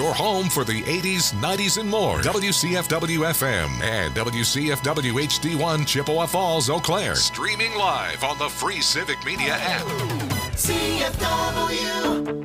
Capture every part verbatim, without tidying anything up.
your home for the eighties, nineties, and more. W C F W F M and W C F W H D one Chippewa Falls, Eau Claire. Streaming live on the free Civic Media app. C F W.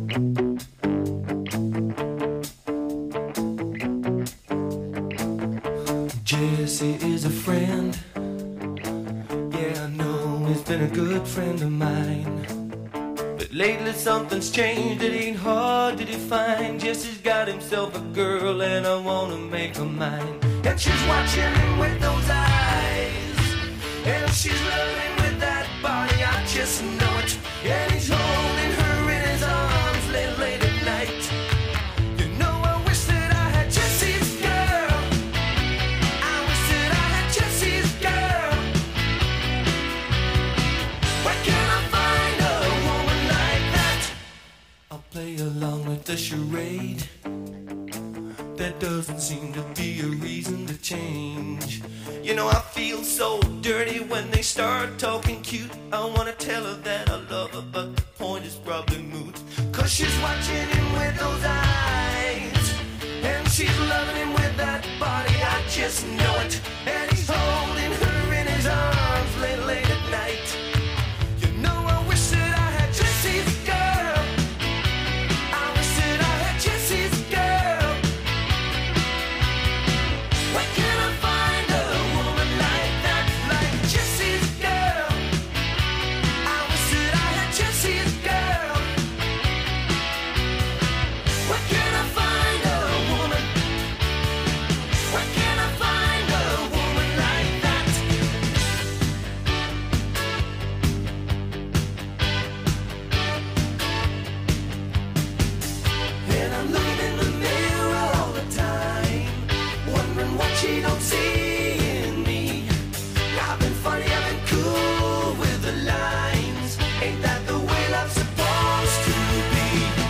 Jesse is a friend. Yeah, I know he's been a good friend of mine. But lately something's changed, it ain't hard to define. Jesse's got himself a girl and I wanna make her mine. And she's watching him with those eyes, and she's loving with that body, I just know it. And he's holding her in his arms late, late at night. You know I wish that I had Jesse's girl. I wish that I had Jesse's girl. Where can I find a woman like that? I'll play along with the charade. There doesn't seem to be a reason to change. You know I feel so dirty when they start talking cute. I wanna tell her that I love her, but the point is probably moot. Cause she's watching him with those eyes, and she's loving him with that body, I just know it. And he's holding her in his arms late, late at night. You know I wish that I had Jesse's girl. I wish that I had Jesse's girl. Where can I find a woman like that, like Jesse's girl? I wish that I had Jesse's girl. Where can I find a woman? Where can I find a woman like that? And I'm looking in the mirror all the time, wondering what she don't see in me. I've been funny, I've been cool with the lines. Ain't that the way love's supposed to be?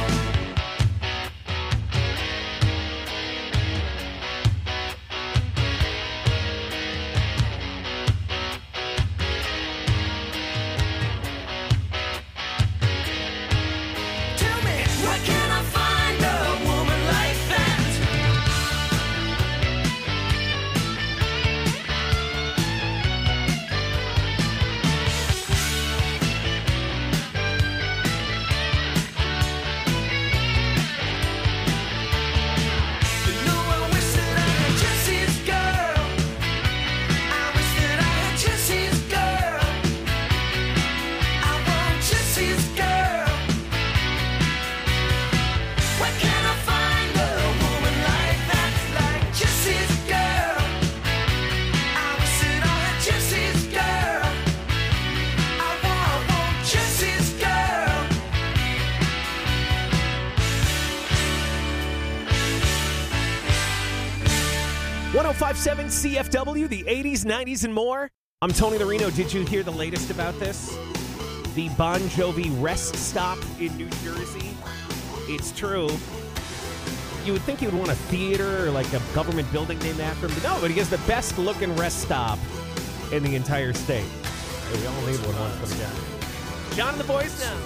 Tell me, where can I find a woman like that? You know I wish that I had Jesse's girl. I wish that I had Jesse's girl. I want Jesse's girl. Where can I find a woman like that, like Jesse's girl? I wish that I had Jesse's girl. I want, I want Jesse's girl. one oh five point seven C F W, the eighties, nineties, and more. I'm Tony Larino. Did you hear the latest about this? The Bon Jovi rest stop in New Jersey. It's true. You would think you would want a theater or like a government building named after him. But no, but he has the best looking rest stop in the entire state. Yeah, we all need one once upon a time. John and the boys now.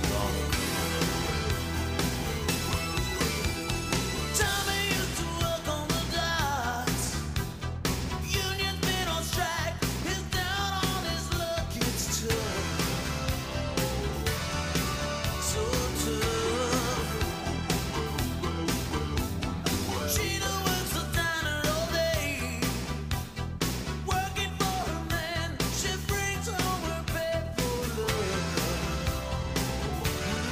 Tommy used to work on the docks. Union's been on strike. He's down on his luck. It's tough. So tough. Sheena works the diner all day, working for her man. She brings home her bed for love.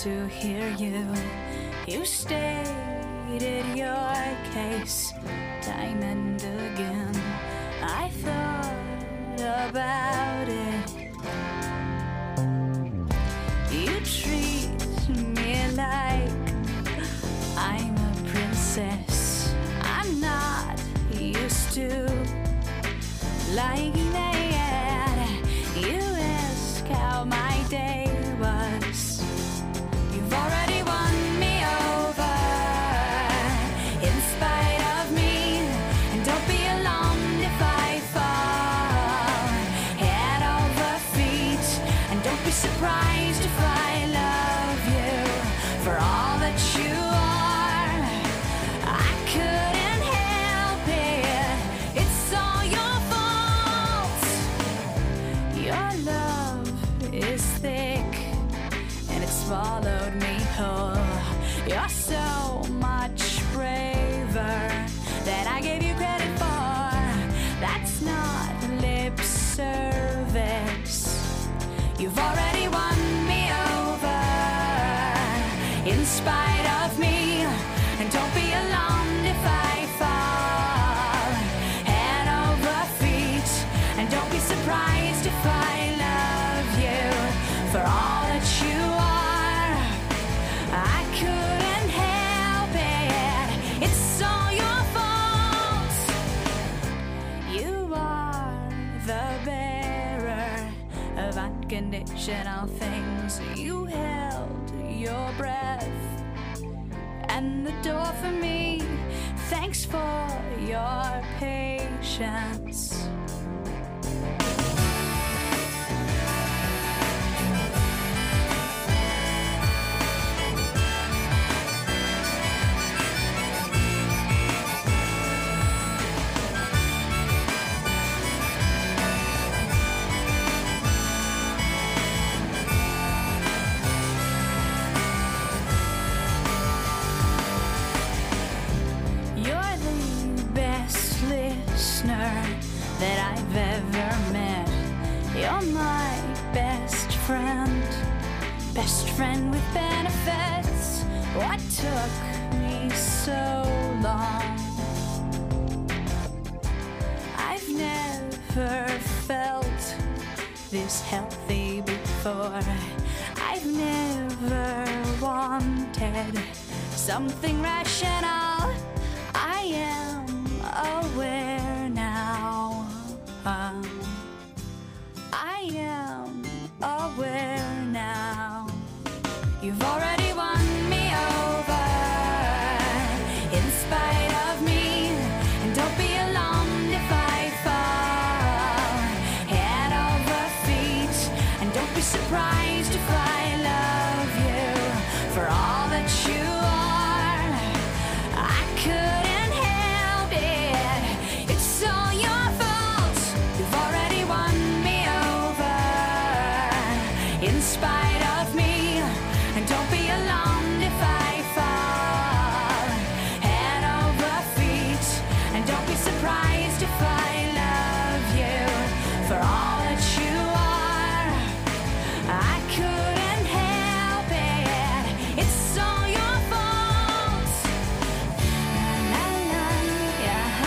to hear you. You stated your case time and again. I thought about it. You treat me like I'm a princess. I'm not used to like that. You ask how my day was. You've already won me over in spite of me. And don't be alarmed if I fall head over feet. And don't be surprised if I love you for all that you are. I couldn't help it. It's all your fault. Your love is thick and it swallowed me whole. You're so much braver than I gave you credit for. That's not lip service. You've already won me over in spite of me. And don't be alarmed if I fall head over feet. And don't be surprised if I love you for all that you are. I couldn't help it. It's all your fault. You are the bearer of unconditional things. You held your breath and the door for me. Thanks for your patience. You're the best listener that I've ever met. You're my best friend, best friend with benefits. What took me so long? I've never felt this healthy before. I've never wanted something rational. I am aware now. Um, I am aware now. You've already won me over in spite of me. And don't be alarmed if I fall head over feet. And don't be surprised if I love you for all that you are. I couldn't help it. It's all your fault. You've already won me over in spite of me. And don't be alarmed if I fall head over feet. And don't be surprised if I love you for all that you are. I couldn't help it. It's all your fault. La, la, la, yeah,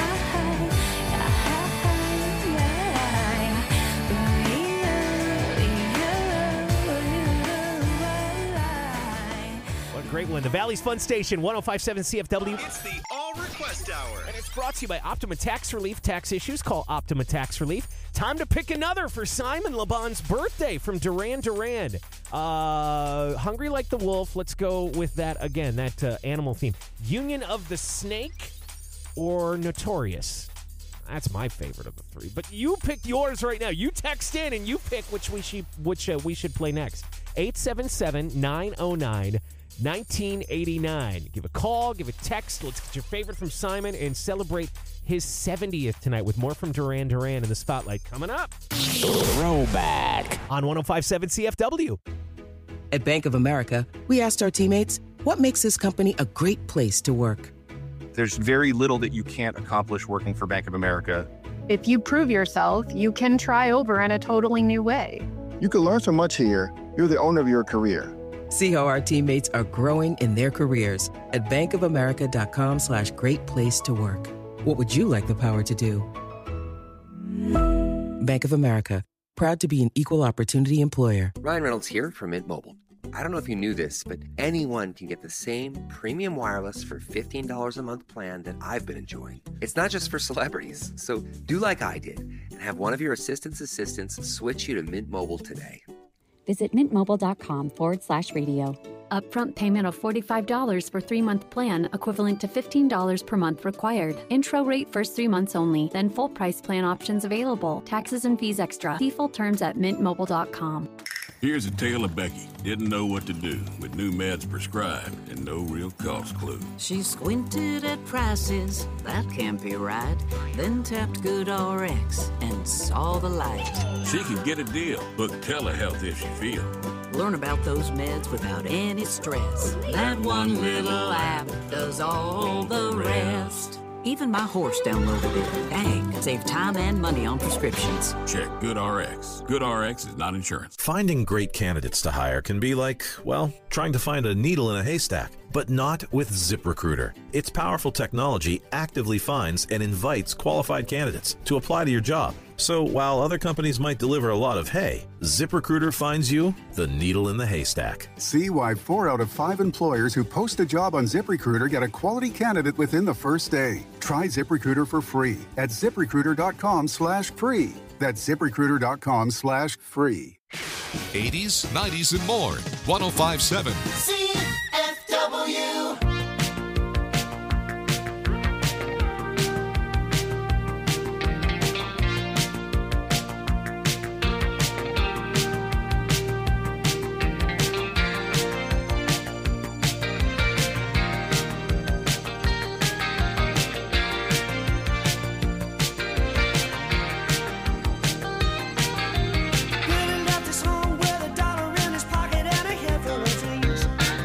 yeah. What a great one. The Valley's Fun Station, one oh five point seven C F W. It's the All Request Hour. And it's brought to you by Optima Tax Relief. Tax issues, call Optima Tax Relief. Time to pick another for Simon LeBon's birthday from Duran Duran. Uh, Hungry Like the Wolf. Let's go with that again, that uh, animal theme. Union of the Snake or Notorious? That's my favorite of the three. But you pick yours right now. You text in and you pick which we should, which, uh, we should play next. eight seven seven, nine oh nine, nineteen eighty-nine. Give a call, give a text. Let's get your favorite from Simon and celebrate his seventieth tonight with more from Duran Duran in the Spotlight coming up. Throwback. On one oh five point seven C F W. At Bank of America, we asked our teammates, what makes this company a great place to work? There's very little that you can't accomplish working for Bank of America. If you prove yourself, you can try over in a totally new way. You can learn so much here. You're the owner of your career. See how our teammates are growing in their careers at bankofamerica.com slash great place to work. What would you like the power to do? Bank of America, proud to be an equal opportunity employer. Ryan Reynolds here from Mint Mobile. I don't know if you knew this, but anyone can get the same premium wireless for fifteen dollars a month plan that I've been enjoying. It's not just for celebrities. So do like I did and have one of your assistant's assistants switch you to Mint Mobile today. Visit mintmobile.com forward slash radio. Upfront payment of forty-five dollars for three-month plan, equivalent to fifteen dollars per month required. Intro rate first three months only, then full price plan options available. Taxes and fees extra. See full terms at mint mobile dot com. Here's a tale of Becky. Didn't know what to do with new meds prescribed and no real cost clue. She squinted at prices, that can't be right. Then tapped GoodRx and saw the light. She could get a deal. Book telehealth if she feel. Learn about those meds without any stress. That one little app does all the rest. Even my horse downloaded it. Dang, save time and money on prescriptions. Check GoodRx. GoodRx is not insurance. Finding great candidates to hire can be like, well, trying to find a needle in a haystack. But not with ZipRecruiter. Its powerful technology actively finds and invites qualified candidates to apply to your job. So while other companies might deliver a lot of hay, ZipRecruiter finds you the needle in the haystack. See why four out of five employers who post a job on ZipRecruiter get a quality candidate within the first day. Try ZipRecruiter for free at ZipRecruiter.com slash free. That's ZipRecruiter.com slash free. eighties, nineties, and more. one oh five point seven C F W. Living at this home with a dollar in his pocket and a head full of dreams.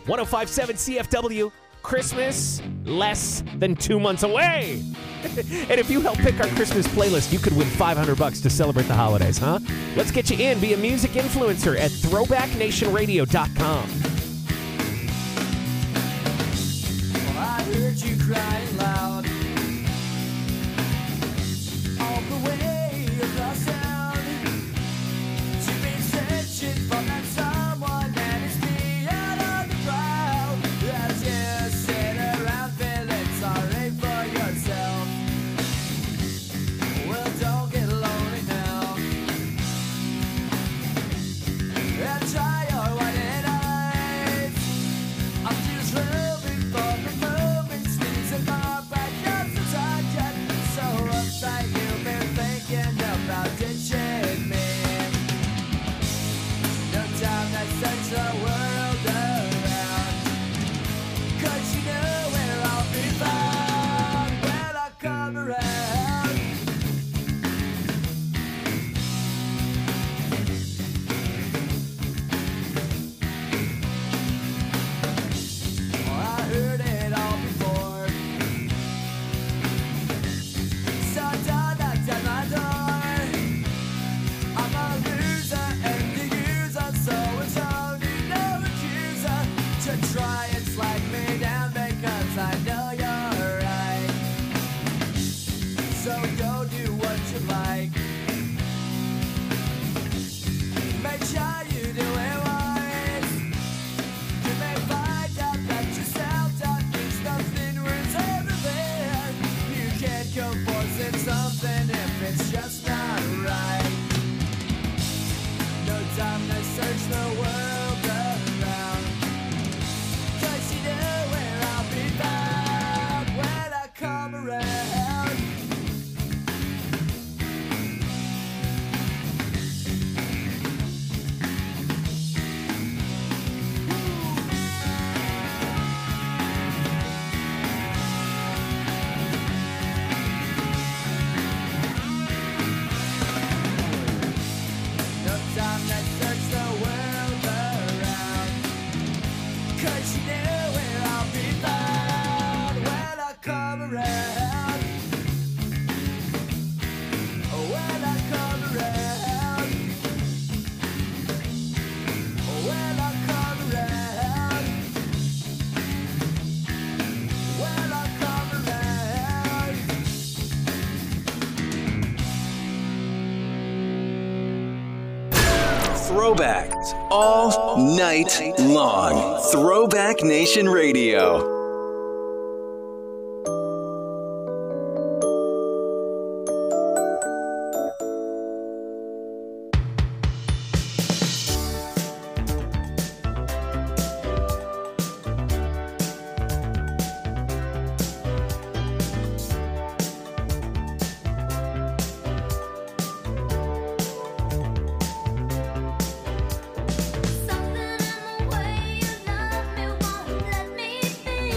one oh five point seven C F W, Christmas less than two months away. And if you help pick our Christmas playlist, you could win five hundred bucks to celebrate the holidays, huh? Let's get you in. Be a music influencer at throwback nation radio dot com. Well, I heard you crying loud all the way across town. You've been searching for that someone that is beyond on the crowd. As you sit around feeling sorry for yourself. Well, don't get lonely now. And try your white eyes. I'm just hoping for the moment. Sneezing my back up the target. So uptight you've been thinking about ditching me. No time to search the world around. 'Cause you know where I'll be found when I come around. Oh, I heard it all before. So don't knock at my door. I'm a loser and the user, so it's only no accuser to try and slag me down because I know you're right. So go do what you like. Make sure you do it wise. You may find out that yourself don't means nothing worth everything. You can't go forcing something if it's just not right. No time to search the world around. 'Cause you know where I'll be found when I come around. No time to search the world around. 'Cause you know where I'll be found when I come around. When I come around. When I come around. When I come around. Throwbacks all night long. Throwback Nation Radio. Something in the way you love me won't let me be.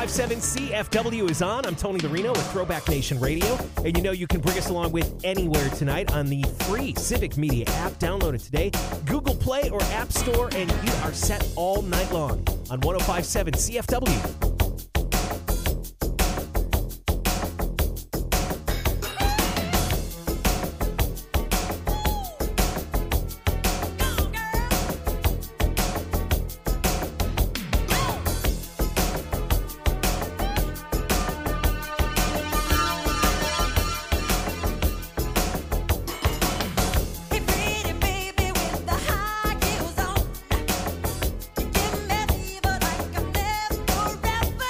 five seven C F W is on. I'm Tony Larino with Throwback Nation Radio. And you know you can bring us along with anywhere tonight on the free Civic Media app. Download it today. Google Play or App Store, and you are set all night long on one oh five point seven C F W. Give me fever like I've never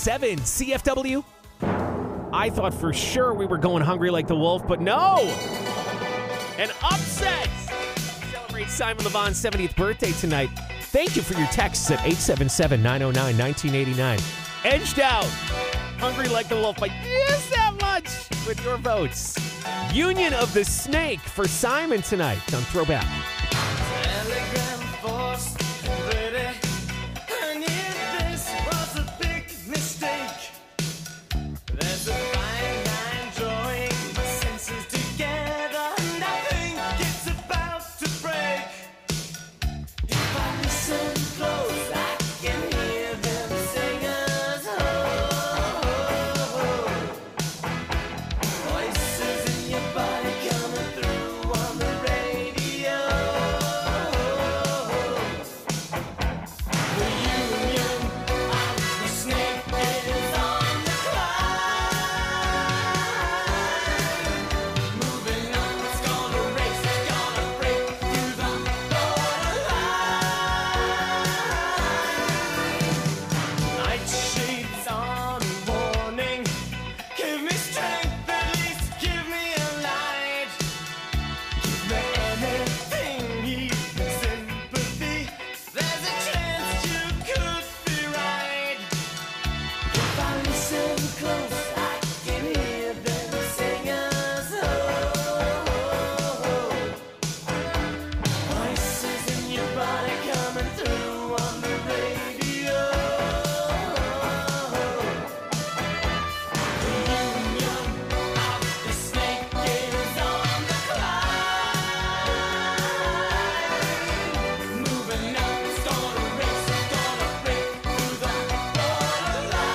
seven C F W. I thought for sure we were going Hungry Like the Wolf, but no! An upset! Celebrate Simon LeVon's seventieth birthday tonight. Thank you for your texts at eight seven seven, nine oh nine, one nine eight nine. Edged out. Hungry Like the Wolf by just that much with your votes. Union of the Snake for Simon tonight on Throwback. Telegram force, ready. I knew this was a big mistake. There's a fine line drawing my senses together, and I think it's about to break. If I listen close, I can hear them singers. Oh, voices in your body coming through on the radio. The union of the snake is on the climb. Moving on, it's gonna race, it's gonna break through the borderline. Nightshades on warning. Give me strength, at least give me a light. Give me anything, even sympathy. There's a chance you could be right. If I listen close, I can hear them singers. Oh, voices in your body coming through on the radio. The union of the snake is on the climb. Moving up, it's gonna race, it's gonna break through the borderline.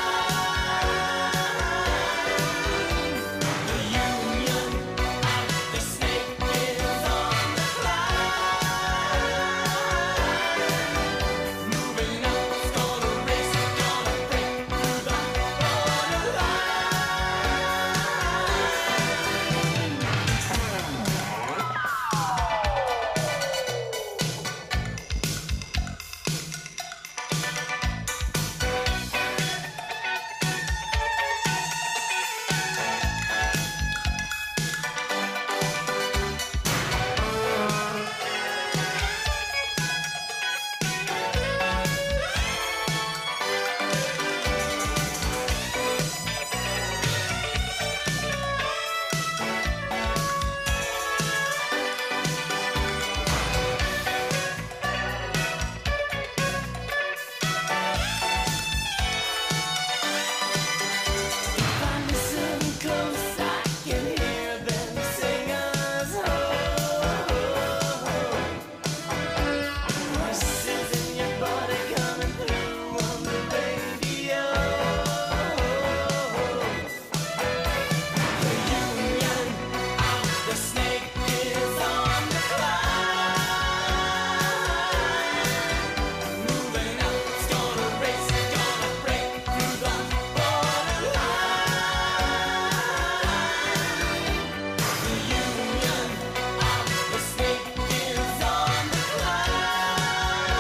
The union of the snake is on the climb. Moving up, it's gonna race, it's gonna break through the borderline. If I listen close, I can hear them singers. Oh, voices in your body coming through on the radio. The union of the snake is on the climb. Moving up, it's gonna race, it's gonna break through the borderline. The union of the snake is on the climb.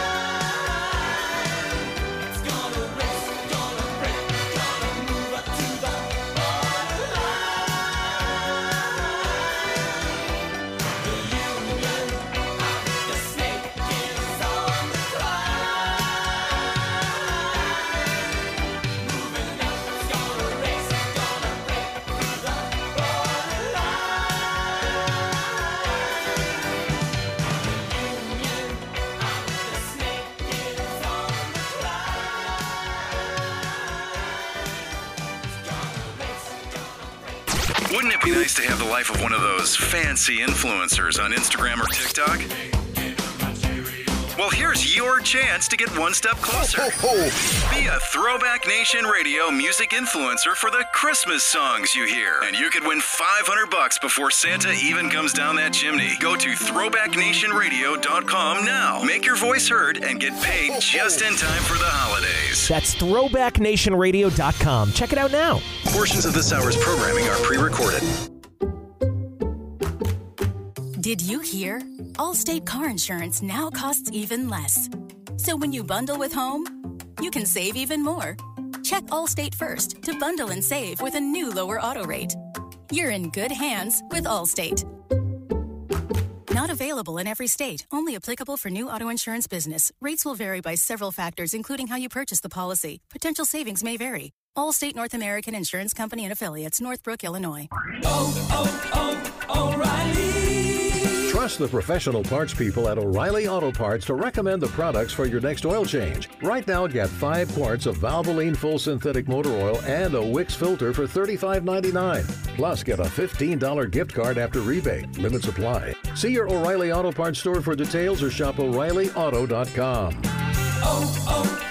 It's gonna race, it's gonna break, it's gonna move up to the borderline. The union of the snake is on the climb. Moving up, it's gonna race, it's gonna break through the borderline. The union of the snake is on the climb. Wouldn't it be nice to have the life of one of those fancy influencers on Instagram or TikTok? Well, here's your chance to get one step closer. Be a Throwback Nation Radio music influencer for the Christmas songs you hear. And you could win five hundred bucks before Santa even comes down that chimney. Go to throwback nation radio dot com now. Make your voice heard and get paid just in time for the holidays. That's throwback nation radio dot com. Check it out now. Portions of this hour's programming are pre-recorded. Did you hear? Allstate car insurance now costs even less. So when you bundle with home, you can save even more. check Allstate first to bundle and save with a new lower auto rate. You're in good hands with Allstate. Not available in every state. Only applicable for new auto insurance business. Rates will vary by several factors, including how you purchase the policy. Potential savings may vary. Allstate North American Insurance Company and Affiliates, Northbrook, Illinois. Oh, oh, oh, O'Reilly! Trust the professional parts people at O'Reilly Auto Parts to recommend the products for your next oil change. Right now, get five quarts of Valvoline Full Synthetic Motor Oil and a Wix filter for thirty-five ninety-nine. Plus, get a fifteen dollars gift card after rebate. Limits apply. See your O'Reilly Auto Parts store for details or shop O'Reilly Auto dot com. Oh,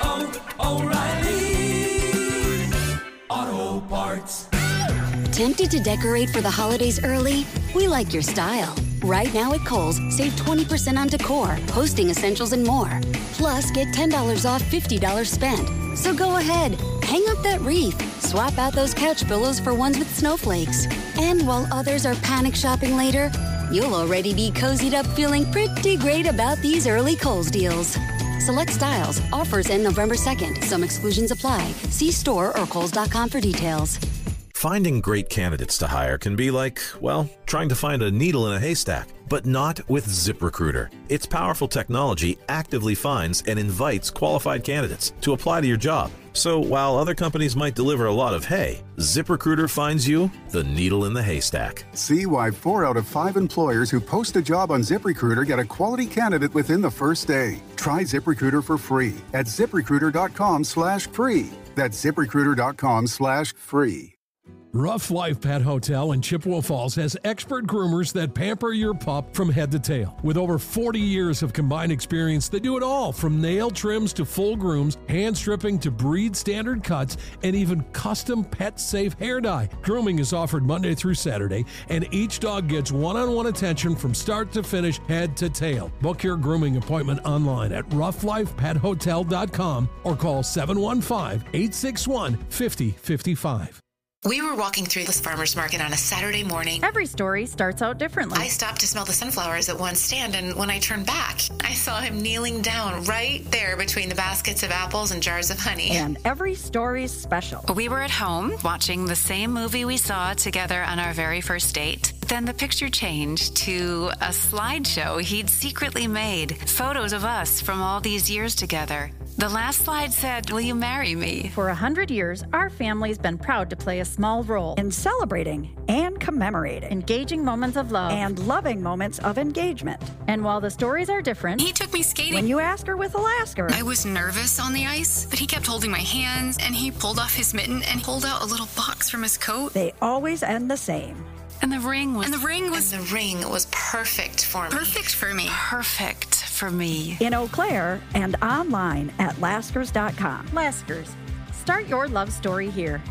oh, oh, O'Reilly Auto Parts. Tempted to decorate for the holidays early? We like your style. Right now at Kohl's, save twenty percent on decor, hosting essentials, and more. Plus, get ten dollars off fifty dollars spent. So go ahead, hang up that wreath, swap out those couch pillows for ones with snowflakes. And while others are panic shopping later, you'll already be cozied up feeling pretty great about these early Kohl's deals. Select styles, offers end November second. Some exclusions apply. See store or Kohls dot com for details. Finding great candidates to hire can be like, well, trying to find a needle in a haystack, but not with ZipRecruiter. Its powerful technology actively finds and invites qualified candidates to apply to your job. So while other companies might deliver a lot of hay, ZipRecruiter finds you the needle in the haystack. See why four out of five employers who post a job on ZipRecruiter get a quality candidate within the first day. Try ZipRecruiter for free at ZipRecruiter.com slash free. That's ZipRecruiter.com slash free. Rough Life Pet Hotel in Chippewa Falls has expert groomers that pamper your pup from head to tail. With over forty years of combined experience, they do it all from nail trims to full grooms, hand stripping to breed standard cuts, and even custom pet-safe hair dye. Grooming is offered Monday through Saturday, and each dog gets one-on-one attention from start to finish, head to tail. Book your grooming appointment online at rough life pet hotel dot com or call seven one five, eight six one, five zero five five. We were walking through this farmer's market on a Saturday morning. Every story starts out differently. I stopped to smell the sunflowers at one stand, and when I turned back, I saw him kneeling down right there between the baskets of apples and jars of honey. And every story's special. We were at home watching the same movie we saw together on our very first date. Then the picture changed to a slideshow he'd secretly made, photos of us from all these years together. The last slide said, "Will you marry me?" For a hundred years, our family's been proud to play a small role in celebrating and commemorating engaging moments of love and loving moments of engagement. And while the stories are different, he took me skating. When you asked her with Alaska, I was nervous on the ice, but he kept holding my hands, and he pulled off his mitten and pulled out a little box from his coat. They always end the same. And the ring was... And the ring was... And the ring was perfect for me. Perfect for me. Perfect for me. In Eau Claire and online at Laskers dot com. Laskers. Start your love story here.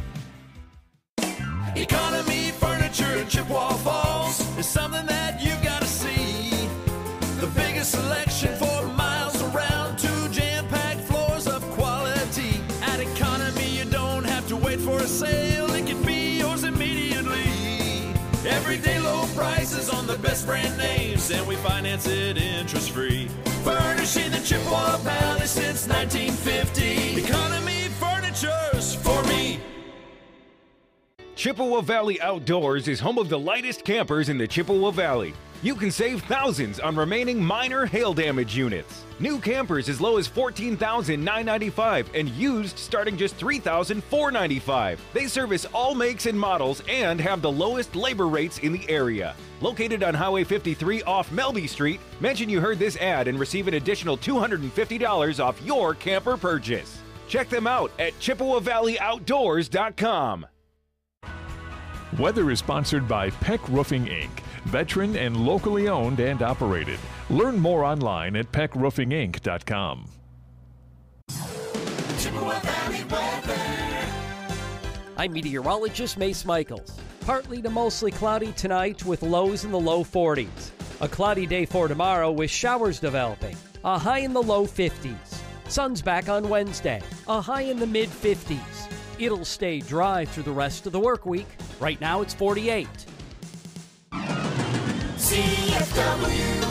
Economy Furniture in Chippewa Falls is something that you gotta see. The biggest selection for miles around, two jam-packed floors of quality. At Economy, you don't have to wait for a sale. It can be yours immediately. Everyday low prices on the best brand names, and we finance it interest-free. Furnishing the Chippewa Valley since nineteen fifty. Economy Furniture's for me. Chippewa Valley Outdoors is home of the lightest campers in the Chippewa Valley. You can save thousands on remaining minor hail damage units. New campers as low as fourteen thousand nine hundred ninety-five dollars and used starting just three thousand four hundred ninety-five dollars. They service all makes and models and have the lowest labor rates in the area. Located on Highway fifty-three off Melby Street, mention you heard this ad and receive an additional two hundred fifty dollars off your camper purchase. Check them out at Chippewa Valley Outdoors dot com. Weather is sponsored by Peck Roofing, Incorporated, veteran and locally owned and operated. Learn more online at peck roofing inc dot com. Chippewa Valley weather. I'm meteorologist Mace Michaels. Partly to mostly cloudy tonight with lows in the low forties. A cloudy day for tomorrow with showers developing. A high in the low fifties. Sun's back on Wednesday. A high in the mid fifties. It'll stay dry through the rest of the work week. Right now it's forty-eight. C F W.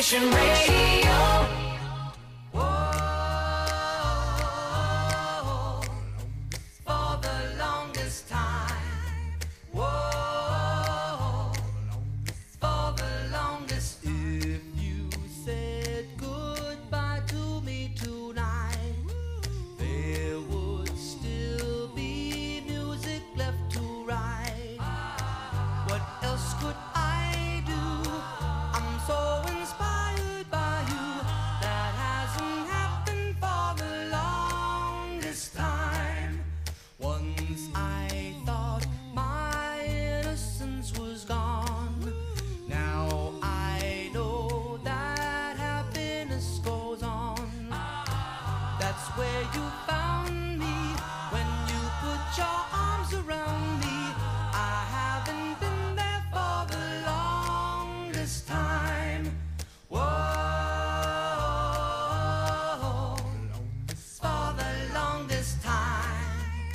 Nation Radio. For the longest time. Whoa. For the longest. If you said goodbye to me tonight, there would still be music left to write. What else could I do? I'm so inspired by you. That hasn't happened for the longest time. Once I thought my innocence was gone. Now I know that happiness goes on. That's where you found me when you put your arms around me. I haven't been there for the longest time. Whoa, for the longest time.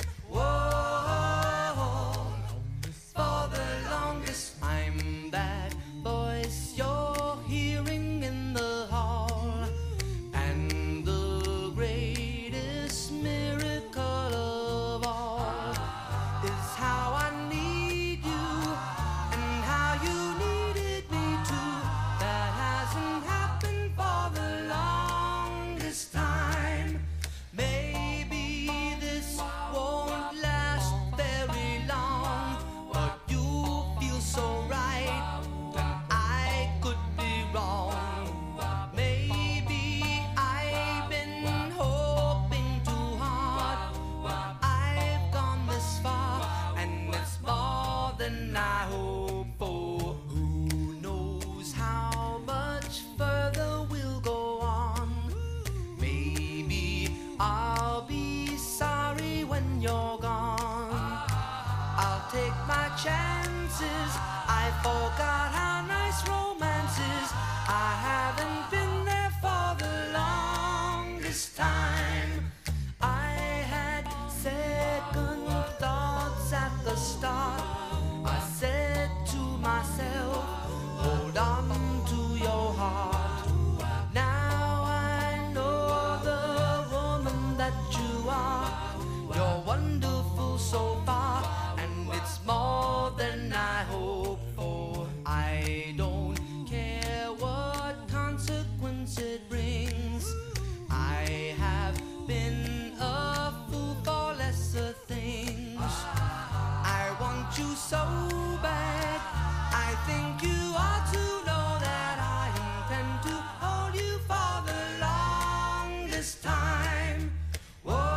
Whoa, for the longest. I'm that voice you're hearing in the hall, and the greatest miracle of all is how I need you and how you needed me too. That hasn't happened for the longest time. Maybe this won't last very long, but you feel so right, and I could be wrong. Maybe I've been hoping too hard, but I've gone this far, and it's more than I hope for. Who knows how much further we'll go on? Maybe I'll be sorry when you're gone. I'll take my chances. I forgot how nice romance is. I haven't been there for the longest time. I had second thoughts at the start. I said to myself, hold on to your heart. Now I know the woman that you are. You're wonderful so far, and it's more than I hope for. I don't care what consequence it brings. I have been a fool for lesser things. I want you so bad. I think you ought to know that I intend to hold you for the longest time. Whoa,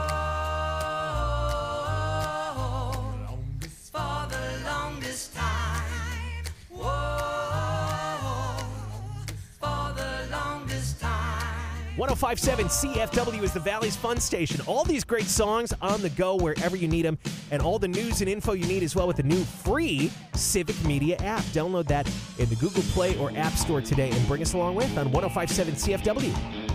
for the longest time. Whoa, for the longest time. one oh five point seven C F W is the Valley's Fun Station. All these great songs on the go wherever you need them, and all the news and info you need as well with the new free Civic Media app. Download that in the Google Play or App Store today and bring us along with on one oh five point seven C F W.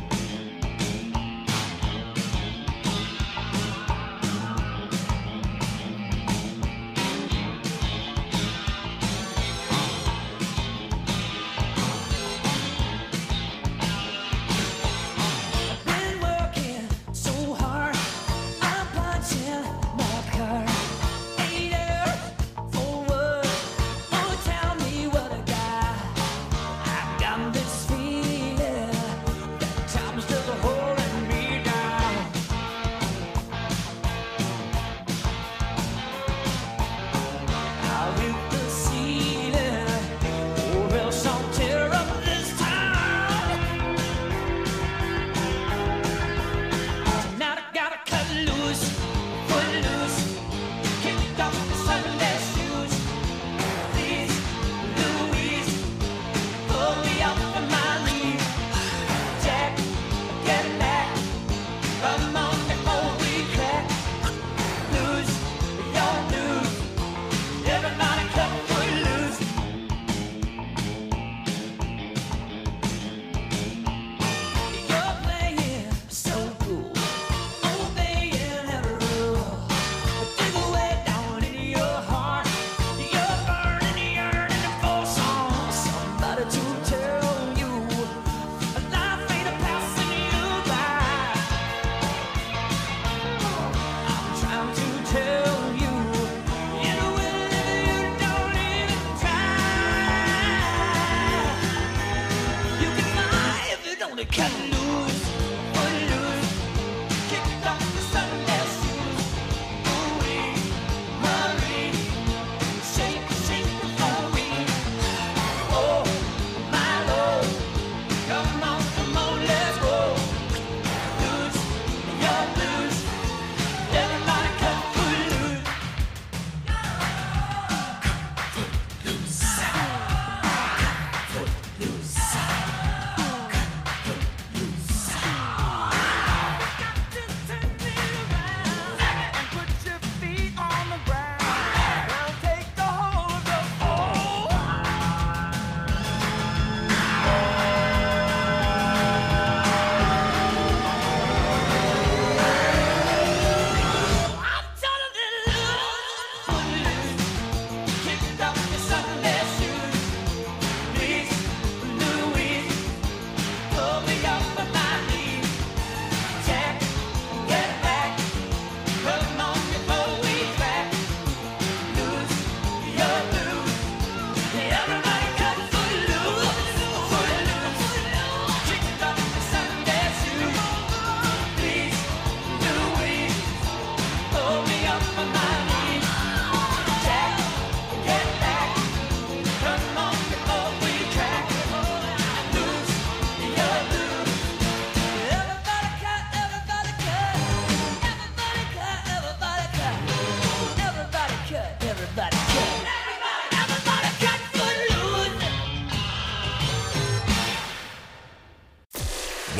Been working so hard. I'm punching my car. Ain't there for what? Oh, tell me what I got. I got this feeling that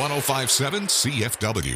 one oh five point seven C F W.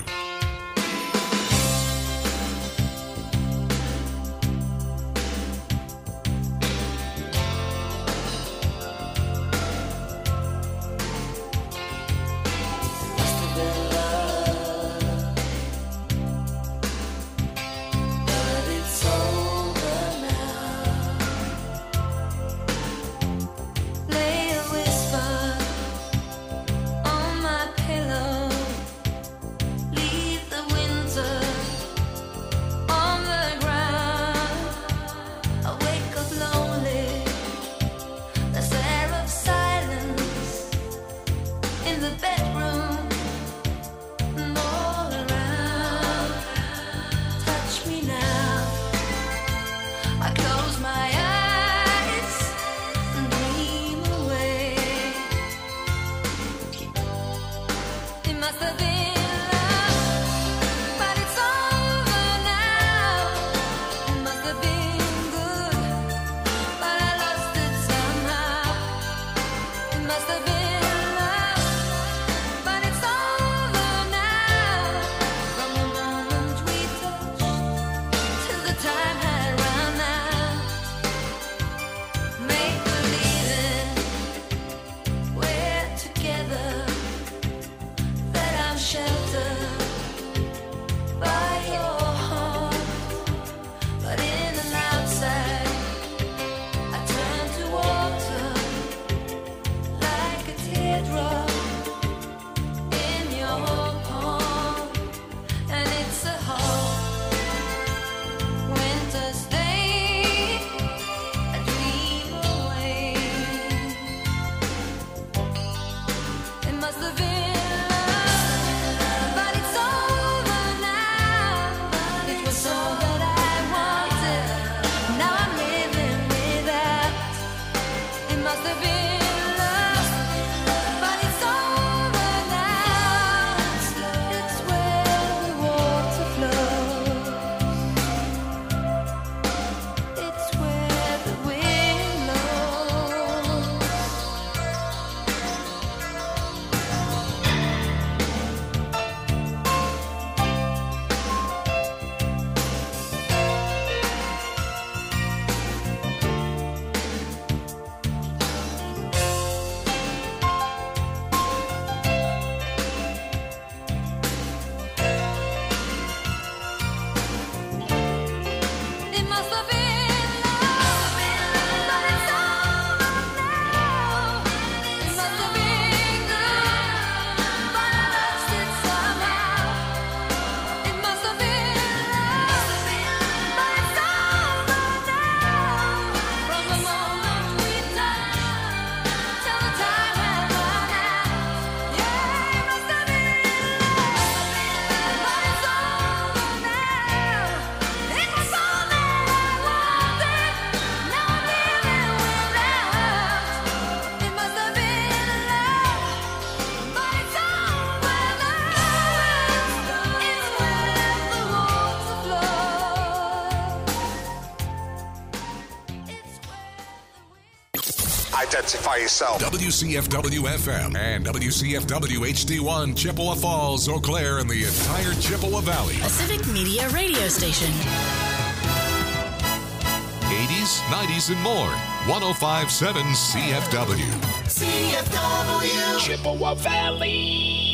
Identify yourself. W C F W F M and W C F W H D one, Chippewa Falls, Eau Claire, and the entire Chippewa Valley. A Civic Media radio station. eighties, nineties, and more. one oh five point seven C F W. C F W. Chippewa Valley.